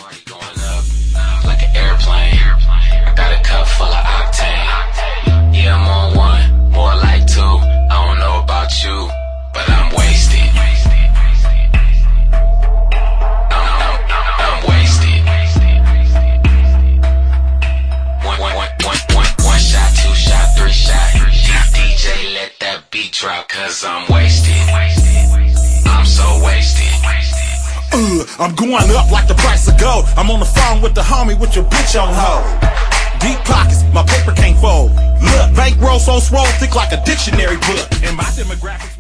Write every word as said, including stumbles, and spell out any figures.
Party going up like an airplane. I got a cup full of octane. Yeah, I'm on one, more like two. I don't know about you, but I'm wasted. I'm, I'm, I'm wasted. One, one, one, one, one, one shot, two shot, three shot. D J, let that beat drop, cause I'm wasted. I'm so wasted. Uh, I'm going up like the price of gold. I'm on the phone with the homie with your bitch on hold. Deep pockets, my paper can't fold. Look, bankroll so swole, thick like a dictionary book. And my demographic